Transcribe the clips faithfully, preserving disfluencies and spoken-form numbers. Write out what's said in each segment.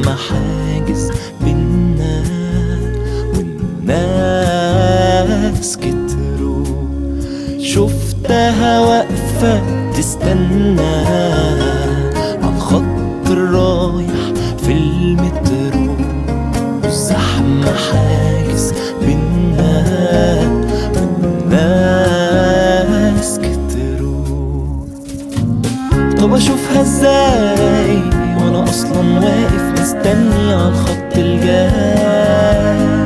زحمة حاجز بينا والناس كتروا، شفتها واقفة تستنى عالخط الرايح في المترو. زحمة حاجز بينا والناس كتروا. طب اشوفها ازاي وانا اصلا واقف مستني عالخط الجاي؟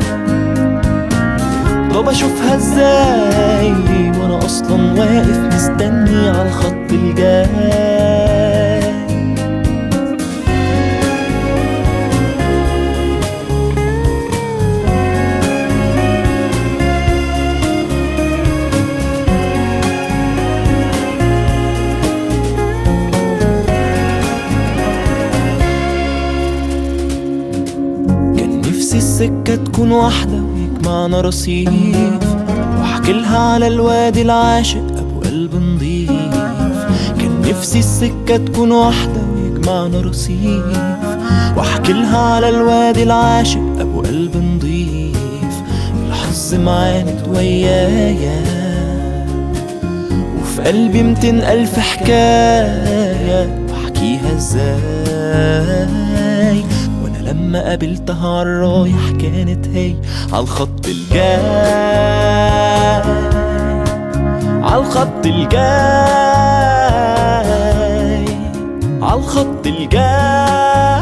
طب اشوفها ازاي وانا اصلا واقف مستني عالخط الجاي؟ السكة تكون واحدة ويجمعنا رصيف، واحكيلها على الوادي العاشق ابو قلب نضيف. كان نفسي السكة تكون واحدة ويجمعنا رصيف، واحكيلها على الوادي العاشق ابو قلب نضيف. الحظ معاند ويايا وفي قلبي ميتين الف حكاية، واحكيها ازاي لما قابلتها عالرايح كانت هي عالخط الجاي، عالخط الجاي، عالخط الجاي،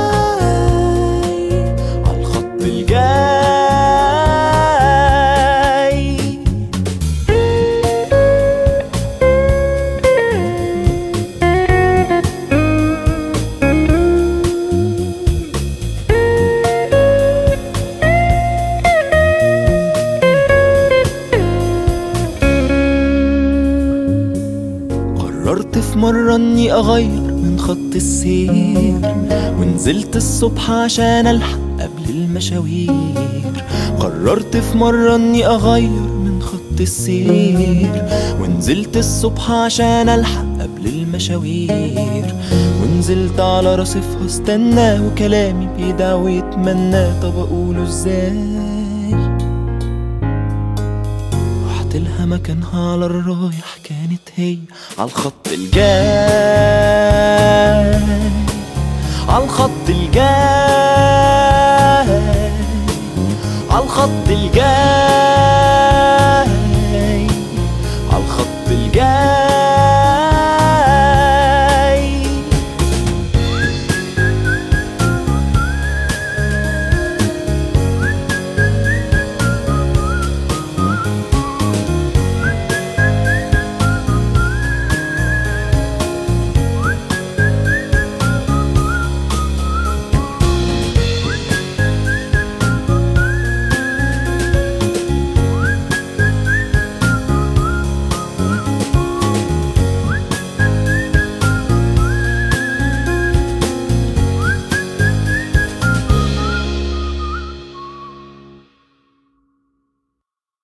عالخط الجاي. قررت في مرة اني اغير من خط السير، ونزلت الصبح عشان الحق قبل المشاوير. قررت في مرة اني اغير من خط السير، ونزلت الصبح عشان الحق قبل المشاوير. ونزلت على رصيفها استنى وكلامي بيدعى ويتمنى، طب اقوله ازاي؟ لها مكانها على الرايح كانت هي عالخط الجاي، عالخط الجاي، عالخط الجاي.